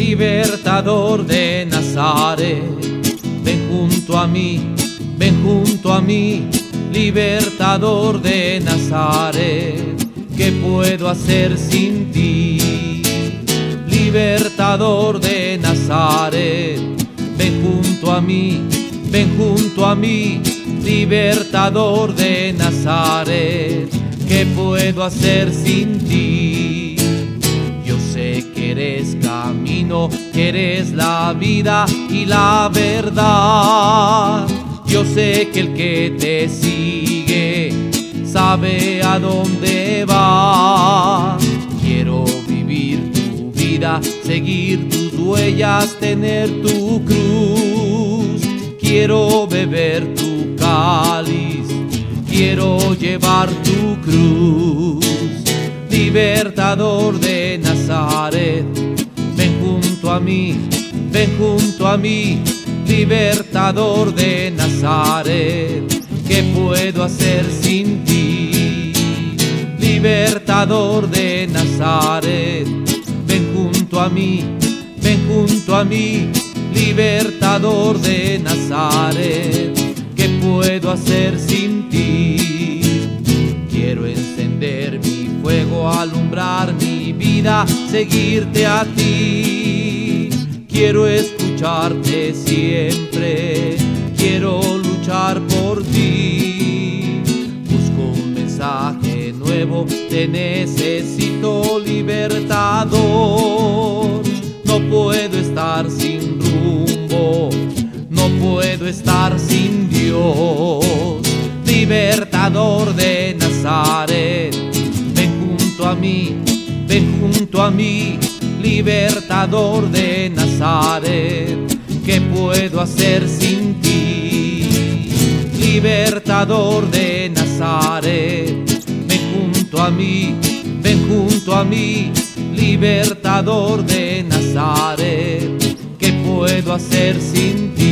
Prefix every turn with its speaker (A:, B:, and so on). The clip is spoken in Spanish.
A: libertador de Nazaret. Ven junto a mí, ven junto a mí, libertador de Nazaret. ¿Qué puedo hacer sin ti? Libertador de Nazaret. Ven junto a mí, ven junto a mí, libertador de Nazaret. ¿Qué puedo hacer sin ti? Yo sé que eres camino, que eres la vida y la verdad. Yo sé que el que te sigue sabe a dónde va. Quiero vivir tu vida, seguir tus huellas, tener tu cruz. Quiero beber tu cáliz, quiero llevar tu cruz. Libertador de Nazaret, ven junto a mí, ven junto a mí, libertador de Nazaret. ¿Qué puedo hacer sin ti? Libertador de Nazaret, ven junto a mí, ven junto a mí, libertador de Nazaret. ¿Qué puedo hacer sin ti? Quiero encender mi fuego, alumbrar mi vida, seguirte a ti. Quiero escucharte siempre, quiero luchar por ti. Busco un mensaje nuevo, te necesito, libertador. No puedo estar sin rumbo, no puedo estar sin Dios. Libertador de Nazaret, ven junto a mí, ven junto a mí, libertador de Nazaret. ¿Qué puedo hacer sin ti? Libertador de Nazaret, ven junto a mí, ven junto a mí, libertador de Nazaret. ¿Qué puedo hacer sin ti?